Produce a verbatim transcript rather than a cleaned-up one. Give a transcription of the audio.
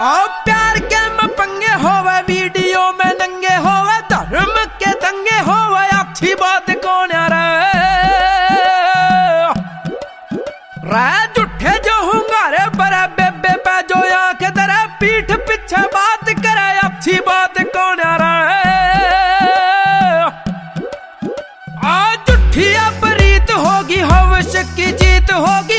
आओ प्यार के में पंगे होवे, वीडियो में नंगे होवे, धर्म के दंगे होवे, अच्छी बात कौन रे रे झूठे जो हुंगारे बरे बेबे पे जो आंख दरे, पीठ पीछे बात करे, अच्छी बात कौन रे आ झूठी अपरीत होगी, हवश की जीत होगी।